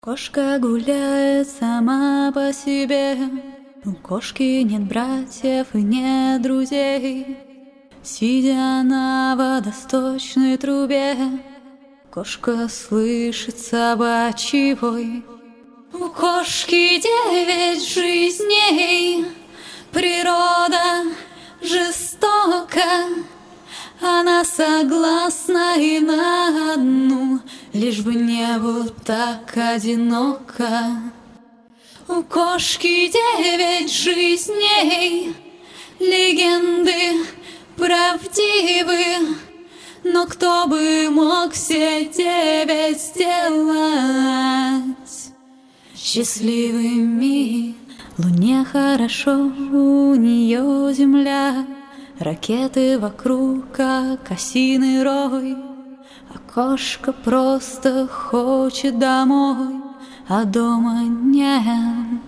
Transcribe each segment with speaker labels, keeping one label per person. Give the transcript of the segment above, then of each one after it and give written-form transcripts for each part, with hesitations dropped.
Speaker 1: Кошка гуляет сама по себе, у кошки нет братьев и нет друзей. Сидя на водосточной трубе, кошка слышит собачий вой. У кошки 9 жизней, природа жестока. Она согласна и на одну, лишь бы не было так одиноко. У кошки 9 жизней, легенды правдивы, но кто бы мог все 9 сделать счастливыми? Луне хорошо, у нее земля, ракеты вокруг, как осиный рой. А кошка просто хочет домой, а дома нет.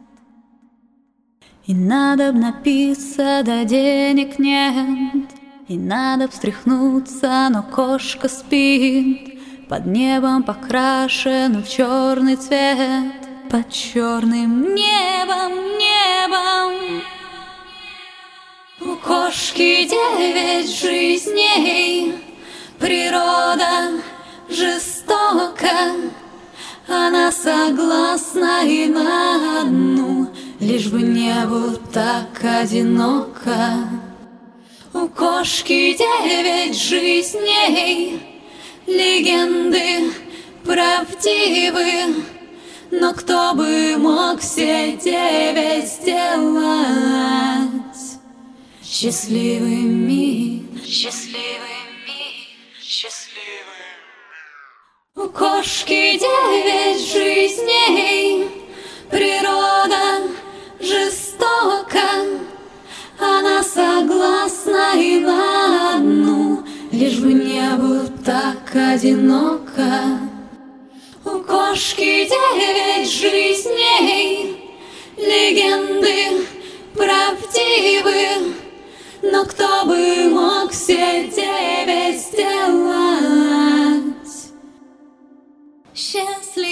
Speaker 1: И надо б напиться, да денег нет. И надо б встряхнуться, но кошка спит под небом, покрашенным в черный цвет. Под черным небом. У кошки 9 жизней, природа жестока. Она согласна и на одну, лишь бы не было так одиноко. У кошки 9 жизней, легенды правдивы, но кто бы мог все 9 сделать счастливыми? У кошки 9 жизней, природа жестока. Она согласна и на одну, лишь бы не было так одиноко. У кошки 9 жизней, легенды правдивы, но кто бы мог все 9 сделать счастливыми?